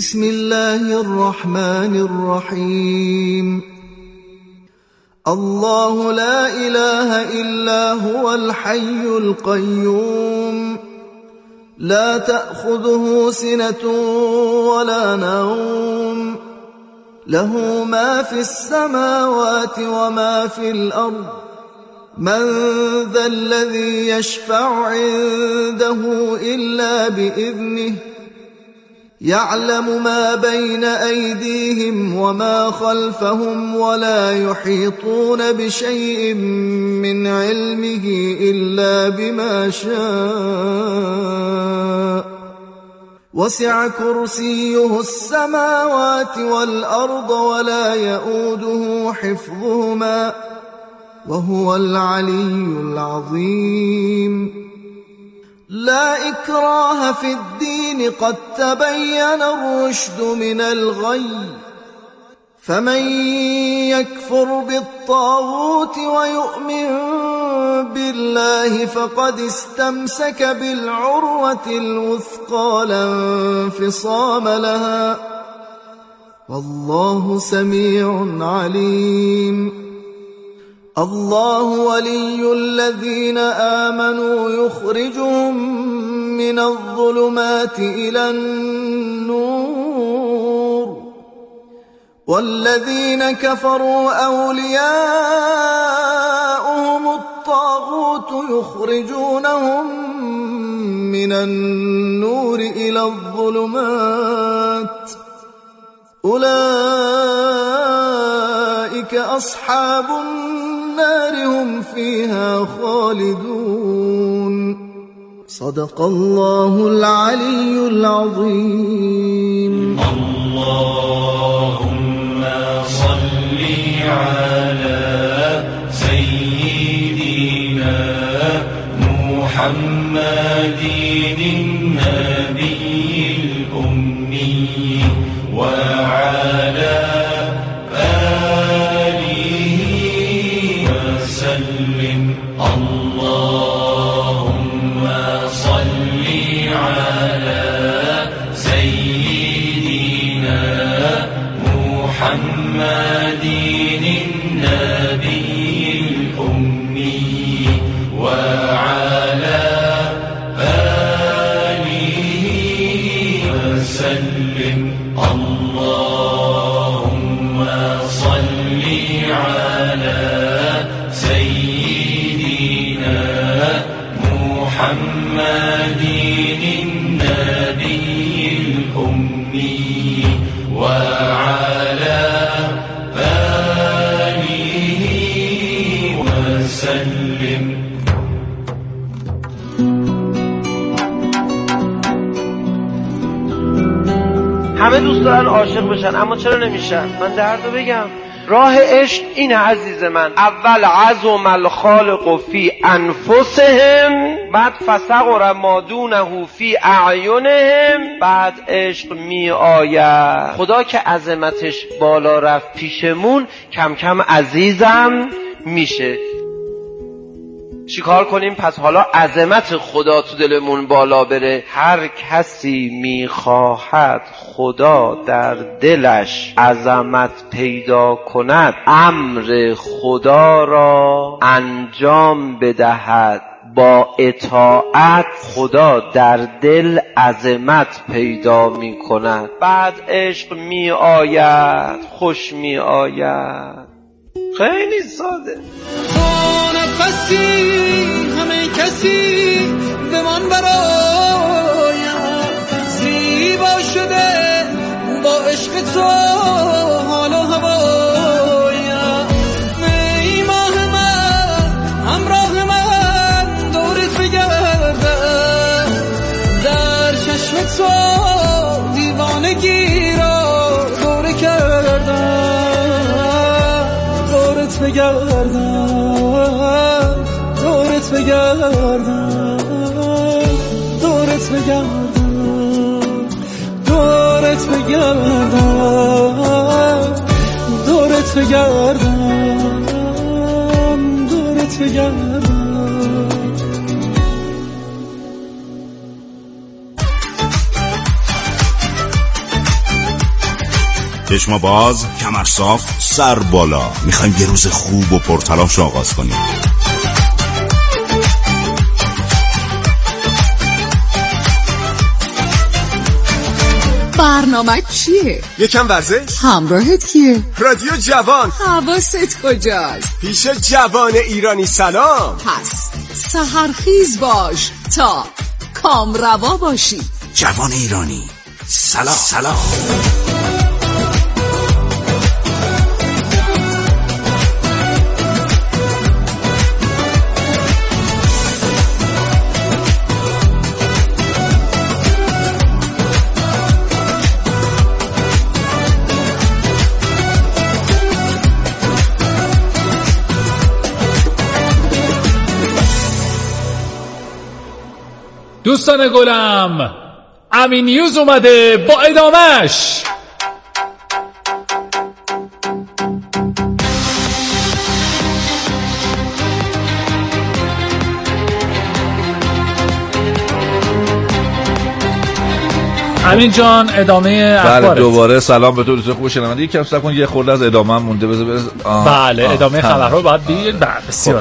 بسم الله الرحمن الرحيم. الله لا إله إلا هو الحي القيوم لا تأخذه سنة ولا نوم له ما في السماوات وما في الأرض من ذا الذي يشفع عنده إلا بإذنه يعلم ما بين أيديهم وما خلفهم ولا يحيطون بشيء من علمه إلا بما شاء وسع كرسيه السماوات والأرض ولا يؤوده حفظهما وهو العلي العظيم. لا إكراه في الدين قد تبين الرشد من الغي فمن يكفر بالطاغوت ويؤمن بالله فقد استمسك بالعروة الوثقى لا انفصام لها والله سميع عليم. الله ولي الذين آمنوا يخرجهم من الظلمات إلى النور والذين كفروا أولياؤهم الطاغوت يخرجونهم من النور إلى الظلمات أولئك أصحاب النار هم فيها خالدون. صدق الله العلي العظيم. اللهم صل على سيدنا محمد النبي الأمي وعلى اللهم صل على سيدنا محمد النبي الأمي وعلى آله وسلم. اللهم صل على سيدنا محمد النبي الأمي وعلى آله وسلم. همه دوست دارن عاشق بشن اما چرا نمیشن؟ من دردو بگم. راه عشق اینه عزیز من. اول عظم الخالق فی انفسهم بعد فصغر ما دونه فی اعینهم بعد عشق می آید. خدا که عظمتش بالا رفت پیشمون کم کم عزیزم میشه. چیکار کنیم؟ پس حالا عظمت خدا تو دلمون بالا بره. هر کسی میخواهد خدا در دلش عظمت پیدا کند امر خدا را انجام بدهد. با اطاعت خدا در دل عظمت پیدا می کند. بعد عشق می آید، خوش می آید. خیلی ساده. نفسی همه کسی به من برایم زیبا شده با عشق تو حال و هوایم. ای ماه من همراه من دورت بگردم در چشم تو دیوانگی را دوره کردم دورت بگردم دورت بگردم دورت بگردم دورت بگردم دورت بگردم دورت بگردم. چشم باز، کمر صاف، سر بالا. میخوایم یه روز خوب و پرتلاش آغاز کنیم. برنامه چیه؟ یکم ورزش؟ همراهت کیه؟ رادیو جوان. حواست کجاست؟ پیش جوان ایرانی سلام. پس سحرخیز باش تا کامروا باشی. جوان ایرانی سلام. دوستان گلم، امین نیوز اومده با ادامش. امین جان ادامه اخبارت. بله دوباره سلام به تو دوست خوب شنونده. یکم صبر کن، یه خورده از ادامه هم مونده. بذار بله ادامه خبرها باید بگید. بله بسیار.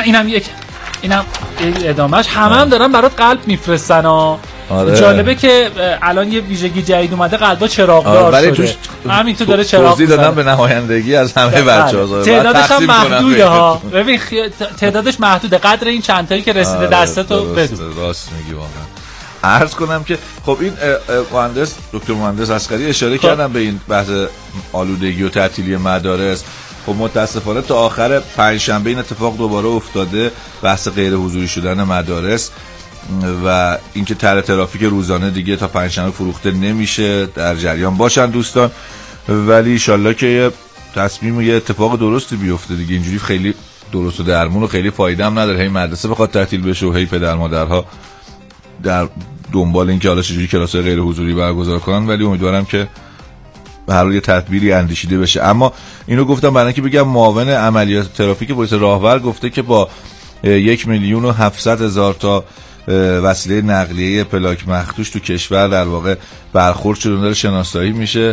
اینم ادامهش هم دارن برات قلب میفرستن ها. آره. جالبه که الان یه ویژگی جدید اومده، قلبا چراغدار شده. همین تو داره چراغ توضیح دادم به نمایندگی از همه بچه‌ها. تعدادش هم محدوده ها. ببین تعدادش محدوده، قدر این چند تایی که رسیده دستتو بدون. راست میگی واقعا. عرض کنم که خب این دکتر مهندس عسکری اشاره کردن به این بحث آلودگی و تعطیلی مدارس. خب متاسفانه تا آخر پنجشنبه این اتفاق دوباره افتاده، بحث غیر حضوری شدن مدارس و اینکه طرح ترافیک روزانه دیگه تا پنجشنبه فروخته نمیشه. در جریان باشن دوستان، ولی انشالله که تصمیم و یه اتفاق درستی بیفته دیگه. اینجوری خیلی درست و درمون و خیلی فایده هم نداره هی مدرسه بخواد تعطیل بشه و هی پدر مادرها در دنبال اینکه حالا چجوری کلاس‌های غیر حضوری برگزار کنن. ولی امیدوارم که به هر حال یه تدبیری اندیشیده بشه. اما اینو گفتم برای اینکه بگم معاون عملیات ترافیک پلیس راهور گفته که با 1,700,000 تا وسیله نقلیه پلاک مخدوش تو کشور در واقع برخورد شده، داره شناسایی میشه.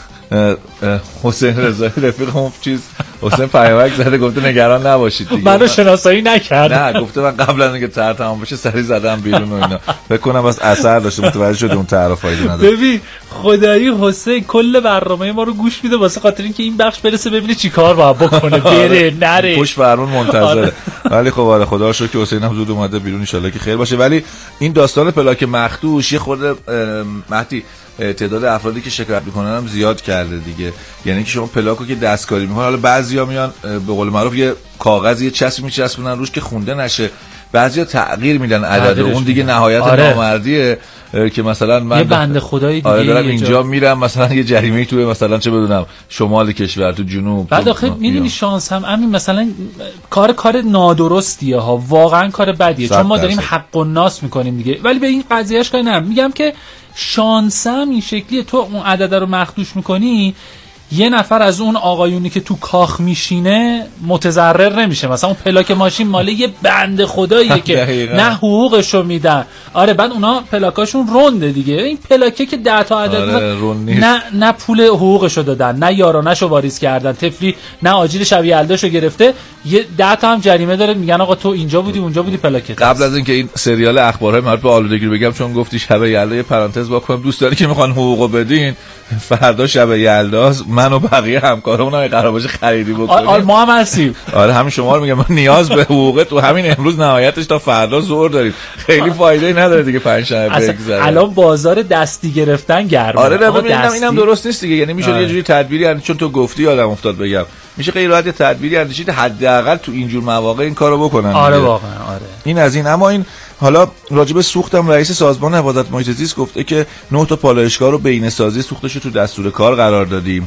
حسین رضایی رفیقم حسین پیامک زده گفته نگران نباشید دیگه. منو شناسایی نکرد. نه گفته من قبل از اینکه طرح تمام بشه سری زدم بیرون و اینا. فکر کنم بس اثر داشته، متوجه شده اون طرح فایده نداره. ببین خدایی حسین کل برنامه ما رو گوش میده واسه خاطر اینکه این بخش برسه ببینه چیکار باید بکنه، بره نره. پشت فرمون منتظره. ولی خب آره خدا رو شکر که حسین هم زود اومده بیرون، ان شاءالله که خیر باشه. ولی این داستان پلاک مخدوش یه خورده مهدی تعداد افرادی که شکایت میکنن هم زیاد کرده دیگه. یعنی که شما پلاکو که دستکاری میکنن، حالا بعضیا میان به قول معروف یه کاغذ یه چسبی میچسبونن روش که خونده نشه، بعضیا تغییر میدن عدد، اون دیگه نهایت نامردیه که مثلا من یه بنده خدایی دیگه دارم اینجا میرم مثلا یه جریمه‌ای تو مثلا چه بدونم شمال کشور تو جنوب. بعد آخه میدونی شانس هم همین مثلا کار نادرستیه ها، واقعا کار بدیه، چون ما داریم حق الناس میکنیم دیگه. ولی به این قضیهش کاری ندارم، میگم که شانس هم این شکلیه. تو اون عدد رو مخدوش میکنی، یه نفر از اون آقایونی که تو کاخ میشینه متضرر نمیشه. مثلا اون پلاک ماشین ماله یه بنده خداییه که نه حقوقشو میدن. آره بعد اونا پلاکاشون رونده دیگه. این پلاکه که 10 تا عدد نه پول حقوقشو دادن، نه یارانه‌شو واریز کردن، طفلی نه آجیل شب یلداشو گرفته، یه 10 تا هم جریمه داره، میگن آقا تو اینجا بودی اونجا بودی پلاکت. قبل از اینکه این سریال اخبارهای مربوط به آلودگی رو بگم، چون گفتی شب یلدا، یه پرانتز واکنم، دوستانی که میخوان حقوقو بدین فردا شب یلداست، من و بقیه همکارامون قرار باشه خریدی بکنیم. ما هم هستیم. آره همین شما رو میگم، من نیاز به حقوق تو همین امروز نهایتش تا فردا ظهر داریم. خیلی فایده‌ای نداره دیگه پنجشنبه بگذره. الان بازار دستی گرفتن گرمه. آره ببینم اینم درست نیست دیگه. یعنی میشه یه جوری تدبیری، چون تو گفتی یادم افتاد بگم، میشه غیر راحت تدبیری اندیشید حداقل تو اینجور مواقع این کارو بکنن. آره واقعا آره. این از این. اما این حالا راجب سوختم، رئیس سازمان حفاظت محیط زیست گفته که 9 تا پالایشگاه رو بینه‌سازی سوختش رو تو دستور کار قرار دادیم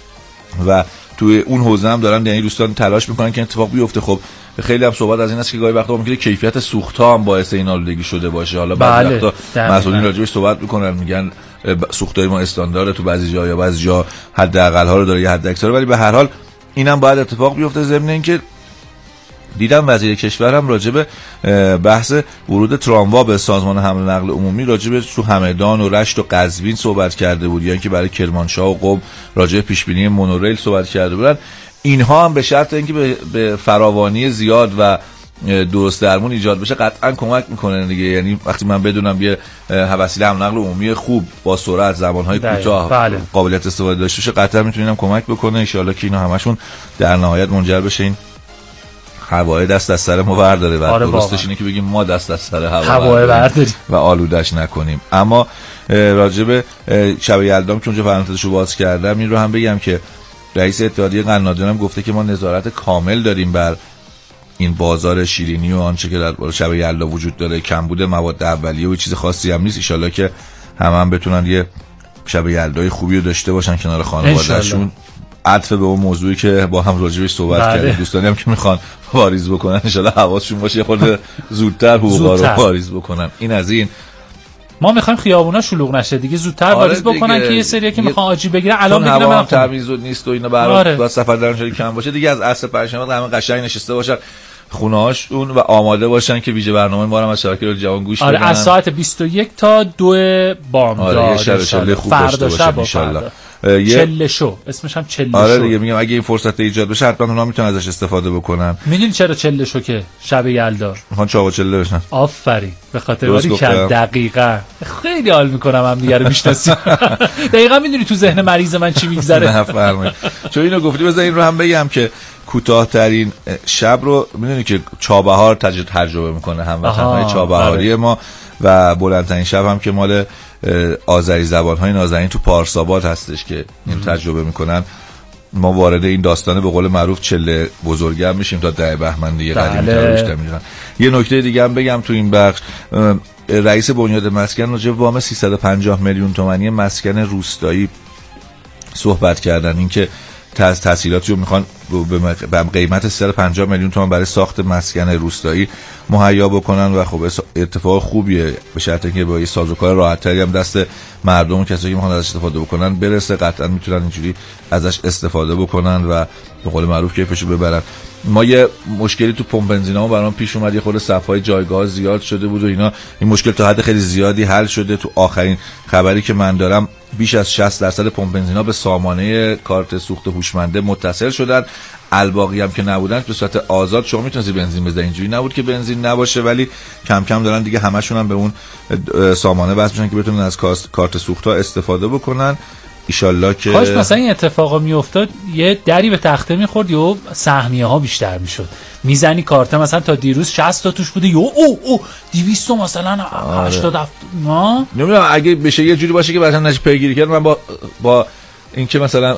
و توی اون حوزه هم دارن یعنی دوستان تلاش میکنن که اتفاق بیفته. خب خیلی هم صحبت از این است که گاهی وقتا ممکنه کیفیت سوخت‌ها هم باعث این آلودگی شده باشه. حالا بعضی وقتا مسئولین راجبش صحبت میکنن، میگن سوخت‌های ما استاندارد تو بعضی جا یا بعضی جا حداقل‌ها رو داره یا حد اکثر، ولی به هر حال اینم باید اتفاق بیفته. ضمن اینکه دیدم وزیر کشورم راجع به بحث ورود تراموا به سازمان حمل و نقل عمومی راجع به تو همدان و رشت و قزوین صحبت کرده بود، یا اینکه برای کرمانشاه و قم راجع به پیشبینی مونوریل صحبت کرده بودن. اینها هم به شرط اینکه به فراوانی زیاد و درست درمون ایجاد بشه قطعا کمک میکنه دیگه. یعنی وقتی من بدونم یه وسیله حمل و نقل عمومی خوب با سرعت زبانهای کوتاه بله. قابلیت استفاده داشته باشه قطعا میتونم کمک بکنه. ان شاءالله که اینا همشون در نهایت منجر بشه این هوای دست از سر ما برداره. و درستش اینه که بگیم ما دست از سر هوا برداریم و آلودش نکنیم. اما راجع به شب یلدام که اونجا پرانتزشو باز کردم این رو هم بگم که رئیس اتحادیه قنادیان هم گفته که ما نظارت کامل داریم بر این بازار شیرینی و آنچه که در شب یلدا وجود داره. کمبود مواد اولیه و چیز خاصی هم نیست. ان شاءالله که هم بتونن یه شب یلدای خوبی رو داشته باشن کنار خانواده‌شون. عطف به اون موضوعی که با هم راجعش صحبت کردیم، دوستانی هم که میخوان واریز بکنن ان شاءالله حواسشون باشه خود زودتر حقوقا رو واریز بکنن. این از این. ما میخوایم خیابونا شلوغ نشه دیگه، زودتر واریز بکنن که یه سریه که میخوان آجی بگیرن الان بگیرن. هوا هم تمیز نیست و اینا برای با سفر درنشاری کم باشه دیگه. از عصر پنجشنبه همه قشنگ نشسته باشن خونه‌هاشون و آماده باشن که ویژه برنامه ما رو از شبکه رادیو جوان گوش بدن. از ساعت 21 تا 2 بامداد. یه شب خوب داشته باشن ان شاءالله. چله شو اسمش هم چله شو. آره دیگه میگم اگه این فرصت ایجاد بشه حتما اونا میتونن ازش استفاده بکنن. میدونی چرا چله شو که شب یلدا میخوان چاوا چله بشن؟ آفرین، به خاطر ولی که دقیقاً خیلی حال میکنم هم دیگه رو میشناسیم. دقیقاً میدونی تو ذهن مریض من چی میگذره. نه فرمایید. چون اینو گفتی بذار این رو هم بگم که کوتاه‌ترین شب رو میدونی که چابهار تجربه میکنه هموطن‌های چابهاری ما و بلندترین شب هم که مال آذری زبان‌های نازنین تو پارساباد هستش که این تجربه میکنن. ما وارد این داستانه به قول معروف چله بزرگم میشیم تا 10 بهمن دیگه قدیمی‌تر بیشتر میشن. یه نکته دیگه هم بگم تو این بخش، رئیس بنیاد مسکن راجع به وام 350 میلیون تومانی مسکن روستایی صحبت کردن. اینکه تسهیلاتی رو میخوان به قیمت 350 میلیون تومان برای ساخت مسکن روستایی مهیا بکنن و خب اتفاق خوبیه به شرطی که با یه سازوکار راحت‌تری هم دست مردم و کسایی که میخوان ازش استفاده بکنن برسه. قطعا میتونن اینجوری ازش استفاده بکنن و به قول معروف کیفشو ببرن. ما یه مشکلی تو پمپ بنزینامون برام پیش اومد، یه خورده صفای جایگاه زیاد شده بود و اینا. این مشکل تا حد خیلی زیادی حل شده. تو آخرین خبری که من دارم بیش از 60% پمپ بنزینا به سامانه کارت سوخت هوشمنده متصل شدن. الباقی هم که نبودن به صورت آزاد شما میتونید بنزین بزنید. اینجوری نبود که بنزین نباشه، ولی کم کم دارن دیگه همشون هم به اون سامانه وصل میشن که بتونن از کارت سوخت ها استفاده بکنن. ایشالله که کاش مثلا این اتفاقا میافتاد یه دری به تخته میخورد یا سهمیه ها بیشتر میشد. میزنی کارت مثلا تا دیروز 60 تا توش بوده یا 200 مثلا 80 ما نمیدونم اگه بشه یه جوری باشه که مثلا نشه پیگیری کرد. من با اینکه مثلا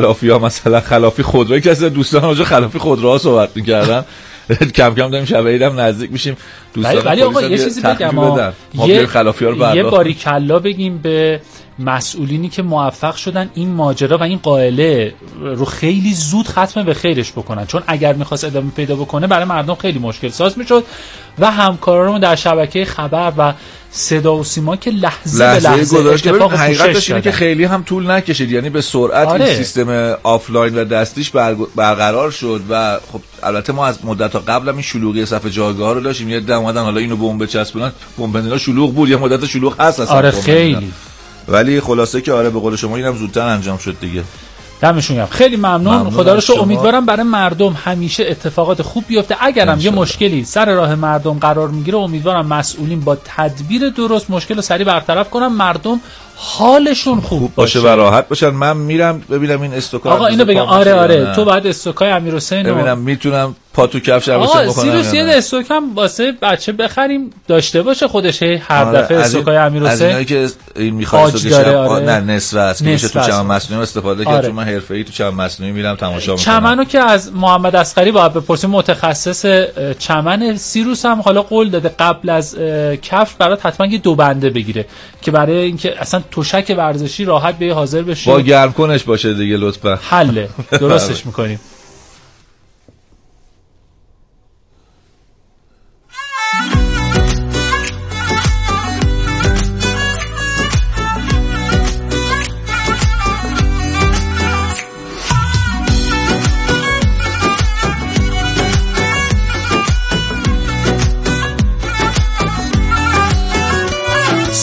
خلافی خودروی که از دوستان اونجا خلافی خودروها صحبت می‌کردن کم کم داریم شب عیدم نزدیک میشیم. دوستان ولی آقا یه چیزی بگم ما خلافی‌ها رو برداشت. یه باریکلا بگیم به مسئولینی که موفق شدن این ماجرا و این قائله رو خیلی زود ختم به خیرش بکنن، چون اگر میخواست ادامه پیدا بکنه برای مردم خیلی مشکل ساز میشد و همکارانمون در شبکه خبر و صدا و سیما که لحظه به لحظه اتفاق حقیقتش اینه که خیلی هم طول نکشید. یعنی به سرعت این سیستم آفلاین و دستیش برقرار شد و خب البته ما از مدت تا قبل هم این شلوغی صف جایگاه رو داشتیم. یه دم اومدن حالا اینو بمب بچسبونن، بمب بنزینا شلوغ بود، یه مدت شلوغ هست اصلا. خیلی. ولی خلاصه که به قول شما اینم زودتر انجام شد دیگه. دمشون گرم. خیلی ممنون. خدا رو شکر. امیدوارم برای مردم همیشه اتفاقات خوب بیفته. اگرم یه مشکلی سر راه مردم قرار میگیره امیدوارم مسئولین با تدبیر درست مشکل رو سریع برطرف کنن، مردم حالشون خوب باشه و راحت باشن. من میرم ببینم این استوکا آقا اینو بگم. آره تو بعد استوکای امیرحسین ببینم میتونم پا تو کفش امیرحسین بکنم. آقا سیروس استوکم واسه بچه بخریم داشته باشه خودش هر دفعه استوکای امیرحسین. از اینایی که این میخواد استوکش نه نصف است که میشه تو چمن مصنوعی استفاده کرد. چون من حرفه‌ای تو چمن مصنوعی میرم تماشا میکنم. چمنو که از محمد اصغری باید بپرسیم، متخصص چمن. سیروس هم حالا قول داده قبل از کفش برات حتما یه 2 بنده بگیره که برای اینکه اصلا تشک ورزشی راحت به حاضر بشه. با گرم کنش باشه دیگه لطفا. حله درستش میکنیم.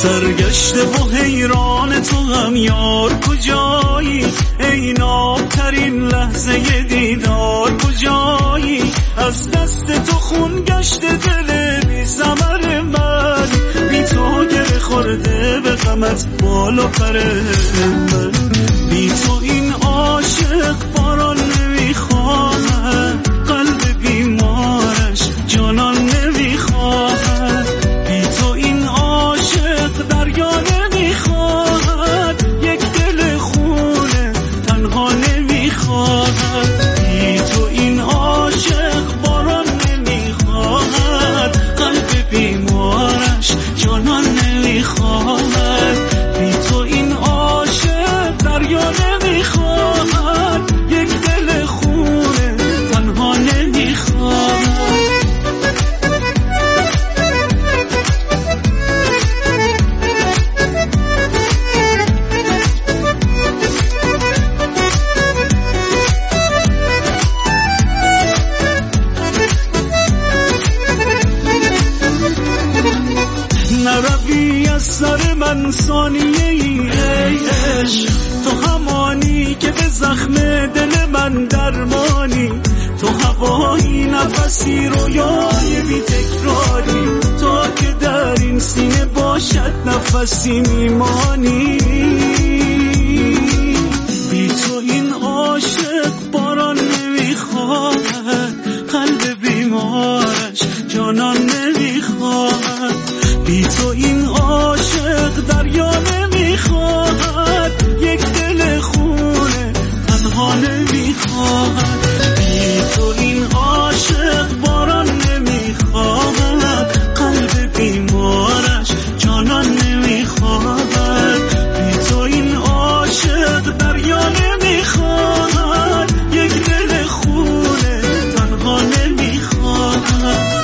سرگشته و حیران تو هم یار کجایی، ای نابترین لحظه دیدار کجایی، از دست تو خون گشته دل بی ثمر من، بی تو گره خورده به غمت بال و پر من، بی تو این عاشق باران نمیخواهد، قلب بیمارش جانان نمیخواهد، بی تو این عاشق دریا نمیخواهد، یک دل خونه تنها نمیخواهد، بی تو این عاشق باران نمیخواهد، قلب بیمارش جانان نمیخواهد، بی تو این عاشق دریا نمیخواهد، یک دل خونه تنها نمیخواهد. نروی از سر من ثانیه ای عشق، تو همانی که به زخم دل من درمانی، تو هوایی نفسی رویای بی تکراری، تا که در این سینه باشد نفسی میمانی، بی تو این عاشق باران نمیخواهد، قلب بیمارش جانان نمیخواهد، بی تو این عاشق دریا نمیخواهد، یک دل خونه تنها نمیخواهد، بی تو این عاشق باران نمیخواهد، قلب بیمارش جانان نمیخواهد، بی تو این عاشق دریا نمیخواهد، یک دل خونه تنها نمیخواهد.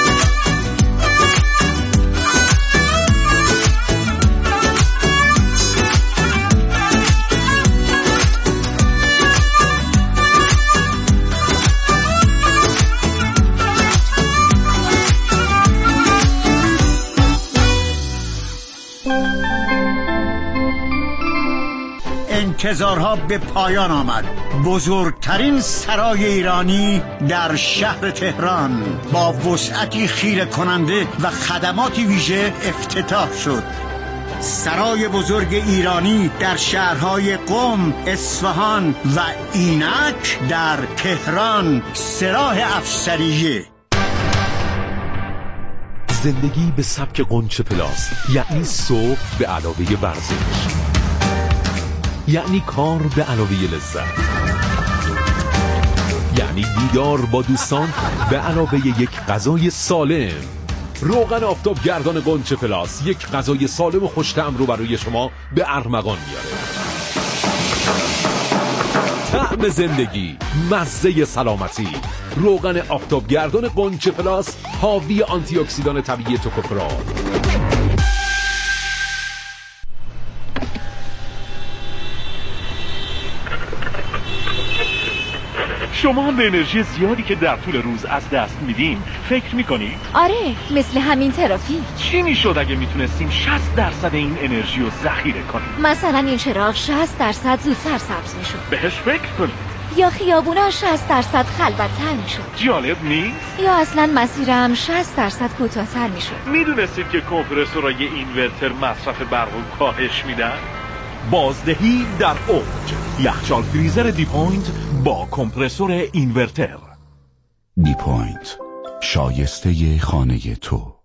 انتظارها به پایان آمد. بزرگترین سرای ایرانی در شهر تهران با وسعتی خیره کننده و خدماتی ویژه افتتاح شد. سرای بزرگ ایرانی در شهرهای قم، اصفهان و اینک در تهران، سراح افسریه. زندگی به سبک قنچه پلاس یعنی صبح به علاوه ورزش، یعنی کار به علاوه لذت، یعنی دیدار با دوستان به علاوه یک غذای سالم. روغن آفتابگردان قنچه پلاس یک غذای سالم و خوش‌طعم رو برای شما به ارمغان میاره. طعم زندگی، مزه سلامتی. روغن آفتابگردان قنچه پلاس حاوی آنتی اکسیدان طبیعی توکوفرول. شما به انرژی زیادی که در طول روز از دست میدین فکر میکنید؟ آره، مثل همین ترافیک. چی میشد اگه میتونستیم 60% این انرژی رو ذخیره کنیم؟ مثلا این چراغ 60% زودتر سبز میشد. بهش فکر کنید. یا خیابونا 60% خلوت‌تر میشد. جالب نیست؟ یا اصلا مسیرم 60% کوتاه‌تر میشد. میدونستید که کمپرسورای اینورتر مصرف برق رو کاهش میدن؟ بازدهی در اوج. یخچال فریزر دیپوینت با کمپرسور اینورتر. دیپوینت، شایسته خانه تو.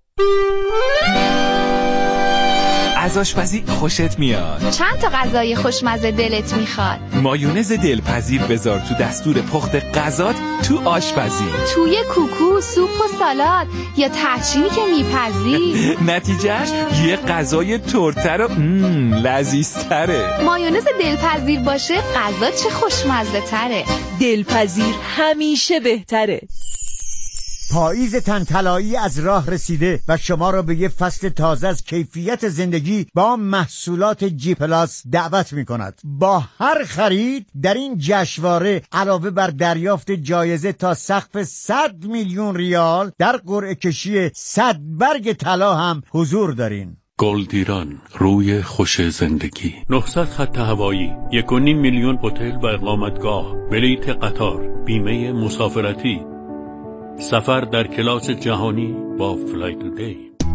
از آشپزی خوشت میاد؟ چند تا غذای خوشمزه دلت میخواد؟ مایونز دلپذیر بذار تو دستور پخت غذات تو آشپزی. توی کوکو، سوپ و سالاد یا تحچینی که میپزی. نتیجهش یه غذای ترتر و لذیذتره. مایونز دلپذیر باشه غذا چه خوشمزه تره. دلپذیر همیشه بهتره. پاییز طلایی از راه رسیده و شما را به یه فصل تازه از کیفیت زندگی با محصولات جی پلاس دعوت می کند. با هر خرید در این جشنواره علاوه بر دریافت جایزه تا سقف 100 میلیون ریال در قرعه کشی 100 برگ طلا هم حضور دارین. گلدیران، روی خوش زندگی. 900 خط هوایی، 1.5 میلیون هتل و اقامتگاه، بلیت قطار، بیمه مسافرتی، سفر در کلاس جهانی با فلای تودی.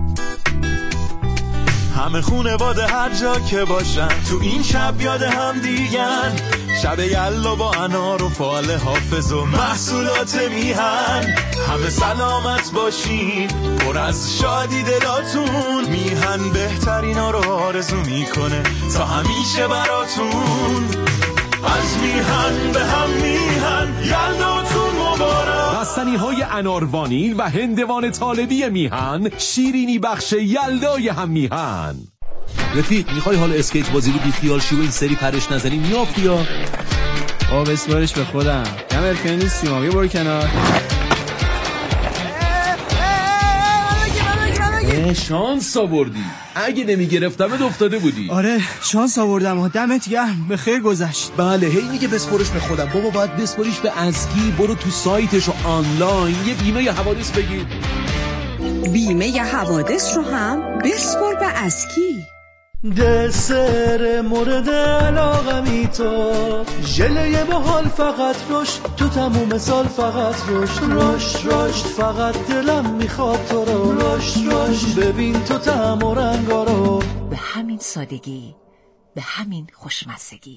همه خونواده هر جا که باشن تو این شب یاد هم دیگن، شب یلا با انار و فال حافظ و محصولات میهن. همه سلامت باشین، پر از شادی دلاتون، میهن بهترینا رو آرزو میکنه تا همیشه براتون. از میهن به هم میهن، یلداتون مبارک. بستنی های انار وانیل و هندوان طالبی میهن، شیرینی بخش یلدای هم میهن. رفیق میخوای حال اسکیت بازی رو بیخیال شی و این سری پرش نزنی میافتی یا؟ بسپارش به خودم، کم ارفعی نیستیم، بیا برو کنار. شانس آوردی، اگه نمیگرفتمت افتاده بودی. آره شانس آوردم، دمت گرم، به خیر گذشت. بله هی میگه بسپارش به خودم، بابا باید بسپاریش به ازکی. برو تو سایتش و آنلاین یه بیمه حوادث بگیر. بیمه حوادث رو هم بسپار به ازکی. دسر مورد علاقمی تو، ژله محال فقط روش، تو تموم سال فقط روش فقط دلم میخواد تو رو روش ببین تو طعم و رنگا رو. به همین سادگی، به همین خوشمزگی.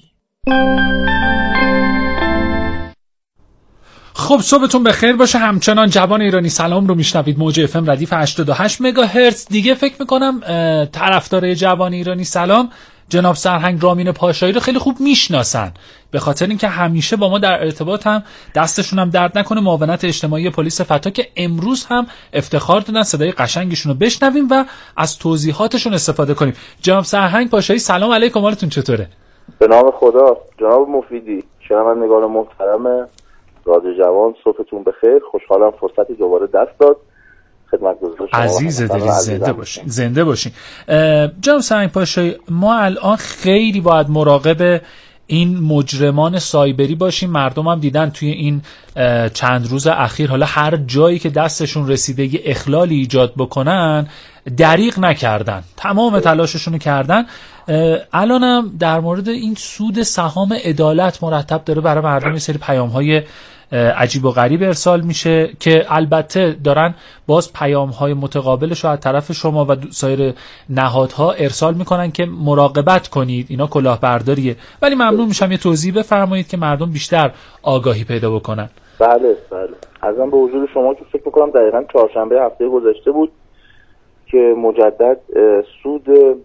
خب صبحتون بخیر باشه. همچنان جوان ایرانی سلام رو میشنوید، موج اف ام ردیف 88 مگاهرتز. دیگه فکر میکنم طرفدار جوان ایرانی سلام جناب سرهنگ رامین پاشایی رو خیلی خوب میشناسن، به خاطر اینکه همیشه با ما در ارتباط هم، دستشون هم درد نکنه، معاونت اجتماعی پلیس فتا، که امروز هم افتخار دادن صدای قشنگشون رو بشنویم و از توضیحاتشون استفاده کنیم. جناب سرهنگ پاشایی سلام علیکم، حالتون چطوره؟ به نام خدا. جناب مفیدی، شنوندگان محترم رادیو جوان، صبحتون بخیر. خوشحالم فرصتی دوباره دست داد خدمتگزار شما. عزیز دلی، زنده باشین. جناب سرهنگ پاشایی، ما الان خیلی باید مراقب این مجرمان سایبری باشیم. مردم هم دیدن توی این چند روز اخیر، حالا هر جایی که دستشون رسیده یه اخلالی ایجاد بکنن دریغ نکردن، تمام تلاششون کردن. الانم در مورد این سود سهام عدالت مرتب داره برای مردم یه سری پیام‌های عجیب و غریب ارسال میشه که البته دارن باز پیام‌های متقابلش رو از طرف شما و سایر نهادها ارسال میکنن که مراقبت کنید، اینا کلاهبرداریه. ولی ممنون میشم یه توضیح بفرمایید که مردم بیشتر آگاهی پیدا بکنن. بله. ازم به حضور شما که فکر میکنم دقیقاً چهارشنبه هفته گذشته بود که مجدد سود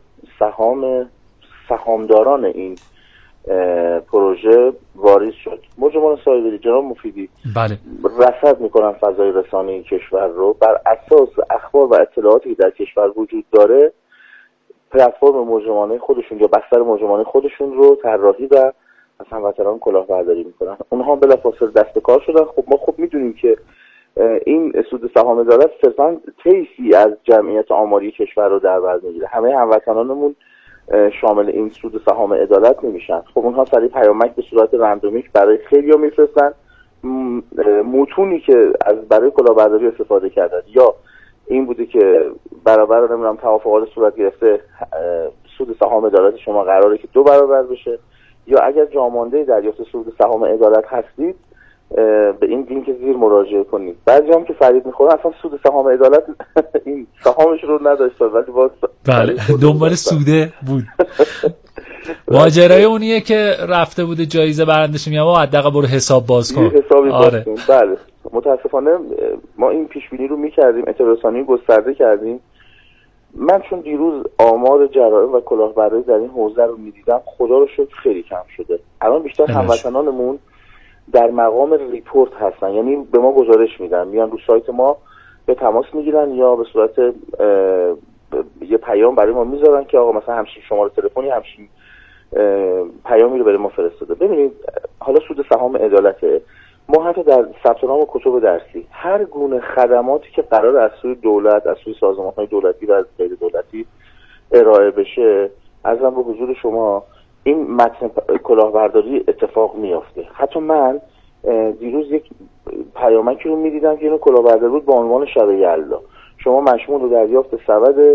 سهامداران این پروژه واریز شد. مجرمان سایبری جناب مفیدی بله رصد میکنن فضای رسانه‌ای کشور رو، بر اساس اخبار و اطلاعاتی که در کشور وجود داره پلتفرم مجرمانه خودشون یا بستر مجرمانه خودشون رو طراحی و از هموطنان کلاهبرداری میکنن. اونها بلافاصله دست به کار شدن. خب ما میدونیم که این سود سهام عدالت صرفا طیفی از جمعیت آماری کشور رو در بر میگیره. همه هموطنانمون شامل این سود سهام عدالت نمیشن. خب اونها سریع پیامک به صورت رندومیک برای خیلیا میفرستن. متونی که از برای کلاهبرداری استفاده کردن یا این بوده که برابر نمیدونم توافقات صورت گرفته سود سهام عدالت شما قراره که 2 برابر بشه، یا اگر جامانده دریافت سود سهام عدالت هستید به این لینک زیر مراجعه کنید. بعضی هم که فرید میخورن اصلا سود سهام عدالت این سهامش رو نداشتن ولی باز بله دنبال سوده بود. ماجرای اونیه که رفته بوده جایزه برندش میگم حداقل برو حساب باز کن. آره. بله متاسفانه ما این پیش بینی رو میکردیم، اطلاع رسانی گسترده کردیم. من چون دیروز آمار جرائم و کلاهبرداری در این حوزه رو میدیدم، خدا رو شکر خیلی کم شده. الان بیشتر هموطنانمون در مقام ریپورت هستن، یعنی به ما گزارش میدن، میان رو سایت ما به تماس میگیرن یا به صورت یه پیام برای ما میذارن که آقا مثلا همچین شماره تلفنی همچین پیامی رو برای ما فرستاده. ببینید حالا سود سهام عدالته، ما حتی در ثبت نام کتب درسی هر گونه خدماتی که قرار از سوی دولت، از سوی سازمان‌های دولتی و از غیر دولتی ارائه بشه، ازم به حضور شما این متن کلاهبرداری اتفاق میافته. حتی من دیروز یک پیامکی رو میدیدم که اینو کلاهبرداری بود با عنوان شب یلدا. شما مشمول رو دریافت سبد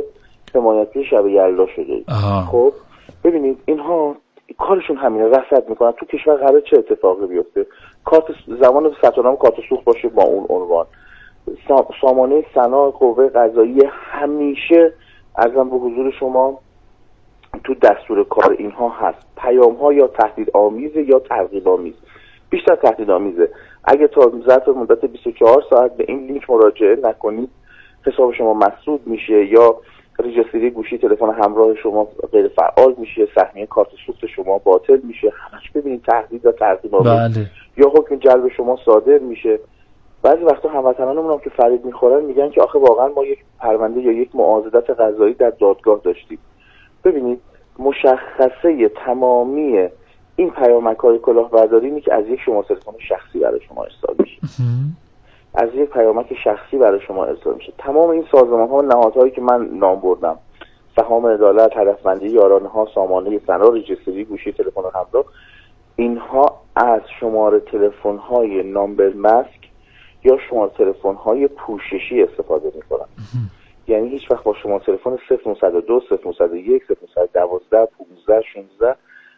حمایتی شب یلدا شده. خب ببینید اینها کارشون همینه، رصد میکنن تو کشور قرار چه اتفاقی بیفته، کارت زمان ثبت نام کارت سوخت باشه با اون عنوان، سامانه صنایع قوه قضاییه همیشه ارزم به حضور شما تو دستور کار اینها هست. پیام ها یا تهدید آمیزه یا ترغیب آمیز، بیشتر تهدید آمیزه. اگه تا ظرف مدت 24 ساعت به این لینک مراجعه نکنید حساب شما مسدود میشه یا رجستری گوشی تلفن همراه شما غیر فعال میشه، سهمیه کارت سوخت شما باطل میشه. همش ببینید تهدید و ترغیب آمیز. یا حکم جلب شما صادر میشه. بعضی وقتا هموطنانمون هم که فریب میخورن میگن که آخه واقعا ما یک پرونده یا یک معاضدت قضایی در دادگاه داشتیم. ببینید مشخصه تمامی این پیامک‌های کلاهبرداری اینه که از یک شماره تلفن شخصی برای شما ارسال میشه، از یک پیامک شخصی برای شما ارسال میشه. تمام این سازمان‌ها و نهادهایی که من نام بردم، سهام عدالت، هدفمندی یارانه‌ها، سامانه صنایع، رجستری گوشی تلفن همراه، اینها از شماره تلفن‌های نامبر ماسک یا شماره تلفن‌های پوششی استفاده می‌کنن. یعنی هیچ وقت با شما تلفن 0902 0901 0912 15 16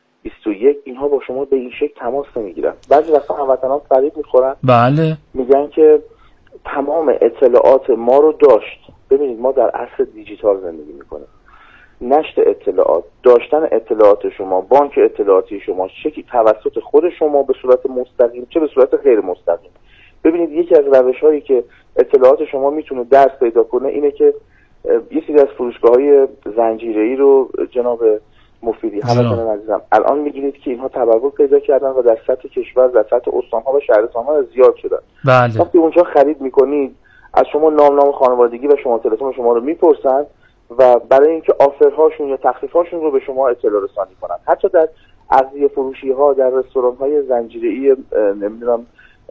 21 اینها با شما به این شکل تماس نمیگیرن. بعضی وقتا هموطنان فریب میخورن. بله. میگن که تمام اطلاعات ما رو داشت. ببینید ما در عصر دیجیتال زندگی میکنیم. نشر اطلاعات، داشتن اطلاعات شما، بانک اطلاعاتی شما، چه توسط خود شما به صورت مستقیم چه به صورت غیر مستقیم. ببینید یکی از روش‌هایی که اطلاعات شما میتونه درس پیدا کنه اینه که یه سری از فروشگاه‌های زنجیره‌ای رو جناب مفیدی همتون عزیزم الان می‌بینید که اینها تبرک پیدا کردن و در سطح کشور، در سطح استان‌ها و شهرستان‌ها زیاد شدن. بله. وقتی اونجا خرید می‌کنید از شما نام خانوادگی و شما تلفن شما رو می‌پرسن و برای اینکه آفرهاشون یا تخفیف‌هاشون رو به شما اطلاع رسانی کنن. حتی در اغذیه فروشی‌ها، در رستوران‌های زنجیره‌ای نمی‌دونم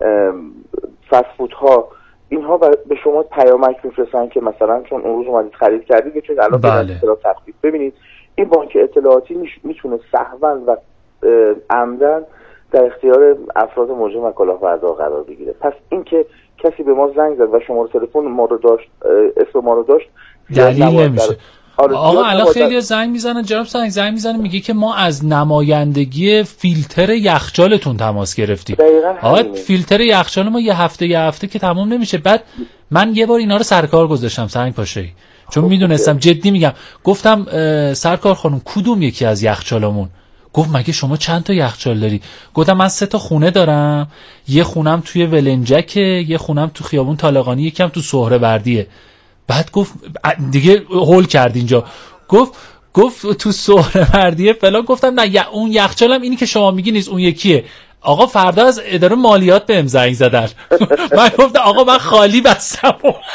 فست فودها، اینها به شما پیامک میفرستن که مثلا چون اون روز اومدید خرید کردید که چون الان اطلاع تخفیف. ببینید این بانک اطلاعاتی میتونه سهوا و عمدن در اختیار افراد مجرم و کلاهبردار قرار بگیره. پس اینکه کسی به ما زنگ زد و شماره تلفن ما رو داشت، اسم ما رو داشت، دلیل نمیشه. آقا الان خیلی زنگ میزنن، جناب زنگ میزنه میگه که ما از نمایندگی فیلتر یخچالتون تماس گرفتیم. آقا فیلتر یخچال ما یه هفته که تمام نمیشه. بعد من یه بار اینا رو سرکار گذاشتم سنگ پاشه‌ای، چون میدونستم جدی میگم. گفتم سرکار خانم کدوم یکی از یخچالامون؟ گفت مگه شما چند تا یخچال داری؟ گفتم من 3 تا خونه دارم، یه خونم توی ولنجکه، یه خونم تو خیابون طالقانی، یکم تو سهروردیه. بعد گفت دیگه هول کرد اینجا، گفت تو سهروردیه فلان. گفتم نه اون یخچالم اینی که شما میگی نیست، اون یکیه. آقا فردا از اداره مالیات بهم زنگ زدن. من گفتم آقا من خالی بستم.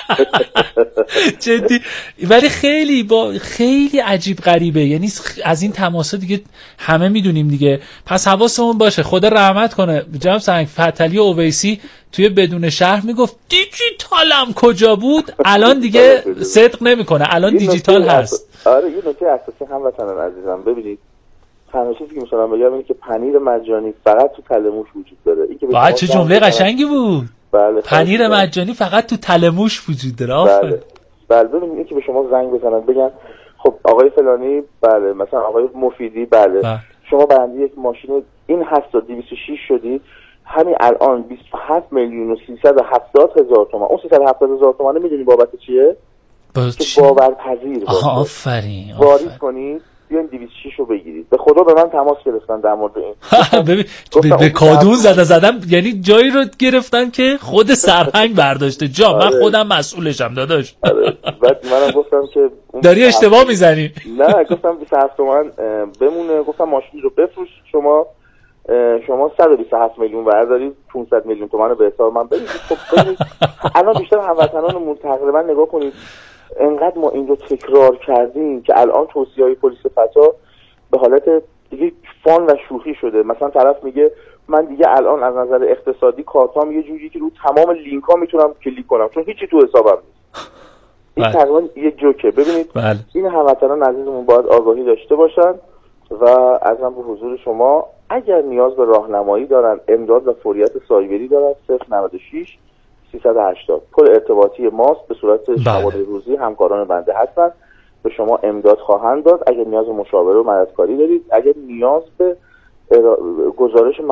جدی. ولی خیلی عجیب غریبه. یعنی از این تماسا دیگه همه میدونیم دیگه. پس حواسمون باشه. خدا رحمت کنه جناب سنگ فتحعلی اویسی توی بدون شهر میگفت دیجیتالم کجا بود. الان دیگه صدق نمیکنه، الان دیجیتال هست. آره یه نکته اساسی هموطنان عزیزم، ببینید تنها چیزی که مثلا بگم اینه که پنیر مجانی فقط تو تلموش وجود داره. این که چه جمله قشنگی بود. بله پنیر مجانی فقط تو تلموش وجود داره. بله ببینید این که به شما زنگ بزنن بگن خب آقای فلانی، بله مثلا آقای مفیدی، بله شما برنده یک ماشین این هست و 206 شدی، همین الان 27 میلیون و 370 هزار تومان. اون 370 هزار تومان میدونی بابت چیه؟ که باورپذیر باشه. آفرین. واریز کنید بیاین 206 رو بگیرید. به خدا به من تماس گرفتن در مورد این. ببین به کادون زدم، یعنی جایی رو گرفتن که خود سرهنگ برداشته. من خودم مسئولشم داداش. بعد منم گفتم که داری اشتباه میزنی. نه گفتم 27 تومن بمونه. گفتم ماشین رو بفروش، شما 127 میلیون بردارید 500 میلیون تومان رو به حساب من بدید. خب ببینید الان بیشتر هموطنانمون تقریبا نگاه کنید انقدر ما این رو تکرار کردیم که الان توصیه‌های پلیس فتا به حالت دیگه فان و شوخی شده. مثلا طرف میگه من دیگه الان از نظر اقتصادی کارتام یه جوری که رو تمام لینک ها میتونم کلیک کنم چون هیچی تو حسابم نیست. این تقریبا یه جوکه. ببینید این هموطنان عزیزمون باید آگاهی داشته باشن و ازم به حضور شما اگر نیاز به راهنمایی دارن، امداد و فوریت سایبری دارن، 096 380 پل ارتباطی ماست. به صورت شماره روزی همکاران بنده هستن. به شما امداد خواهند داد. اگر نیاز به مشاوره و مددکاری دارید، اگر نیاز به گزارش